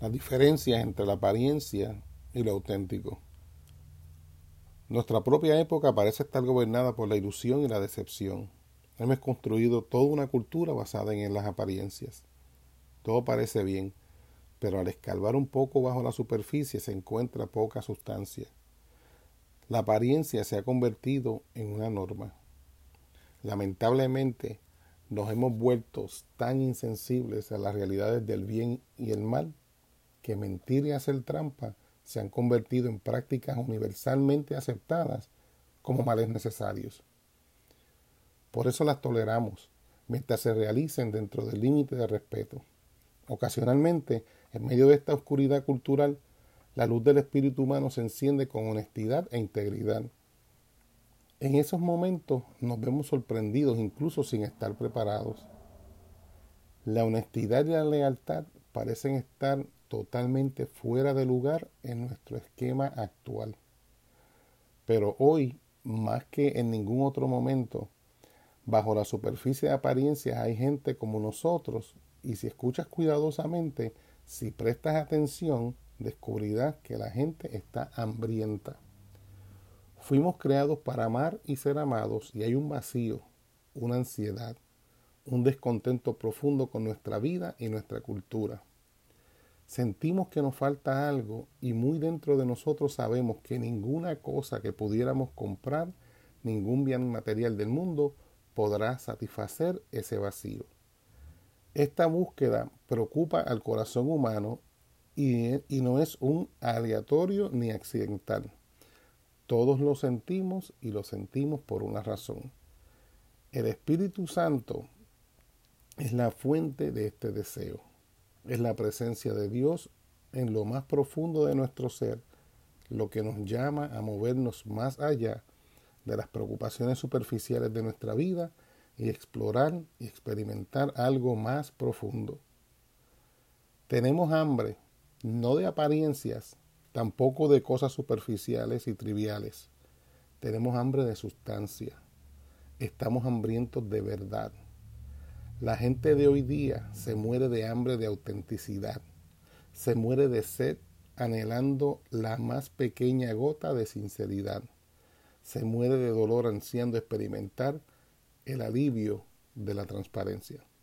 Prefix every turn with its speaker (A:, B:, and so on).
A: las diferencias entre la apariencia y lo auténtico. Nuestra propia época parece estar gobernada por la ilusión y la decepción. Hemos construido toda una cultura basada en las apariencias. Todo parece bien, pero al escarbar un poco bajo la superficie se encuentra poca sustancia. La apariencia se ha convertido en una norma. Lamentablemente, nos hemos vuelto tan insensibles a las realidades del bien y el mal que mentir y hacer trampa se han convertido en prácticas universalmente aceptadas como males necesarios. Por eso las toleramos, mientras se realicen dentro del límite de respeto. Ocasionalmente, en medio de esta oscuridad cultural, la luz del espíritu humano se enciende con honestidad e integridad. En esos momentos nos vemos sorprendidos incluso sin estar preparados. La honestidad y la lealtad parecen estar totalmente fuera de lugar en nuestro esquema actual. Pero hoy, más que en ningún otro momento, bajo la superficie de apariencias hay gente como nosotros, y si escuchas cuidadosamente, si prestas atención, descubrirás que la gente está hambrienta. Fuimos creados para amar y ser amados, y hay un vacío, una ansiedad, un descontento profundo con nuestra vida y nuestra cultura. Sentimos que nos falta algo y muy dentro de nosotros sabemos que ninguna cosa que pudiéramos comprar, ningún bien material del mundo podrá satisfacer ese vacío. Esta búsqueda preocupa al corazón humano y no es un aleatorio ni accidental. Todos lo sentimos y lo sentimos por una razón. El Espíritu Santo es la fuente de este deseo. Es la presencia de Dios en lo más profundo de nuestro ser, lo que nos llama a movernos más allá de las preocupaciones superficiales de nuestra vida y explorar y experimentar algo más profundo. Tenemos hambre, no de apariencias, tampoco de cosas superficiales y triviales. Tenemos hambre de sustancia. Estamos hambrientos de verdad. La gente de hoy día se muere de hambre de autenticidad. Se muere de sed anhelando la más pequeña gota de sinceridad. Se muere de dolor ansiando experimentar el alivio de la transparencia.